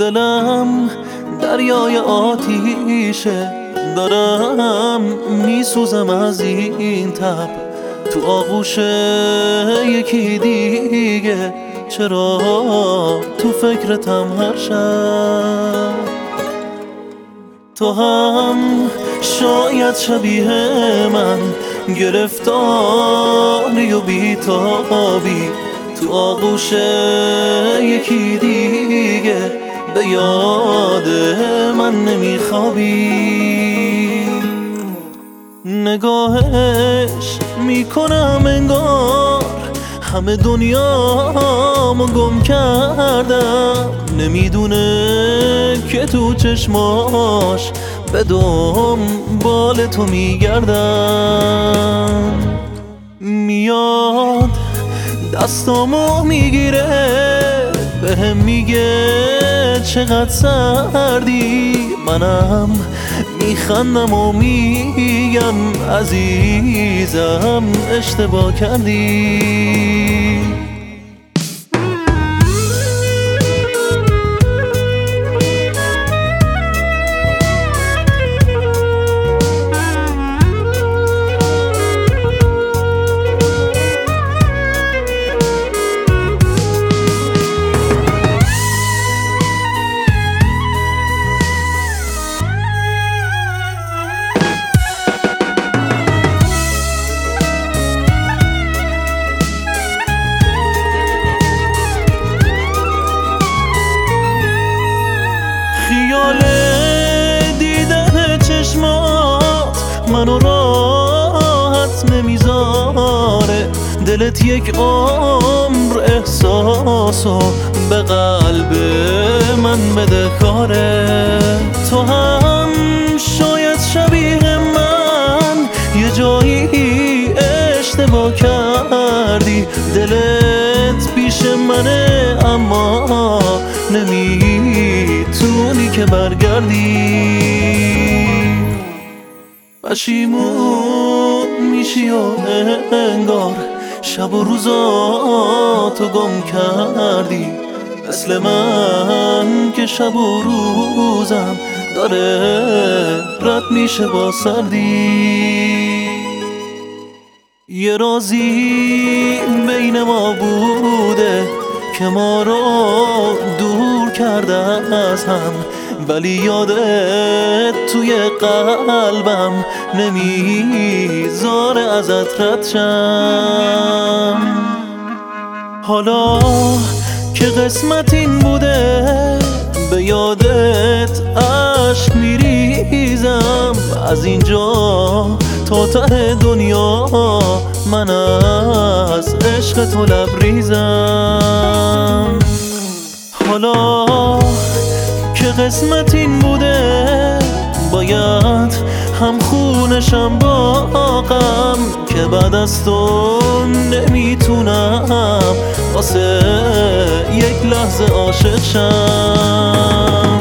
دلم دریای آتیشه، دارم میسوزم از این تب تو آغوش یکی دیگه. چرا تو فکرتم هر شب؟ تو هم شاید شبیه من گرفتاری و بیتابی تو آغوش یکی دیگه، به یاد من نمیخوابی. نگاهش میکنم انگار همه دنیامو گم کردم، نمیدونه که تو چشماش به دنبال تو میگردم. میاد دستامو میگیره بهم میگه چقدر سردی، منم میخندم و میگم عزیزم اشتباه کردی. خیال دیدن چشمات منو راحت نمیذاره، دلت یک عمر احساسو به قلب من بده کاره. تو هم شاید شبیه من یه جایی اشتباه کردی، دلت پیش منه اما نمیتونی که برگردی. پشیمون میشی و انگار شب و روزاتو گم کردی، مثل من که شب و روزم داره رد میشه با سردی. یه رازی بین ما بوده که ما رو دور کرده از هم، ولی یادت توی قلبم نمیذاره ازت رد شم. حالا که قسمت این بوده به یادت عشق میریزم، از اینجا تا ته دنیا من از عشق تو لبریزم. حالا که قسمت این بوده باید هم خونشم با غم، که بعد از تو نمیتونم واسه یک لحظه عاشق شم.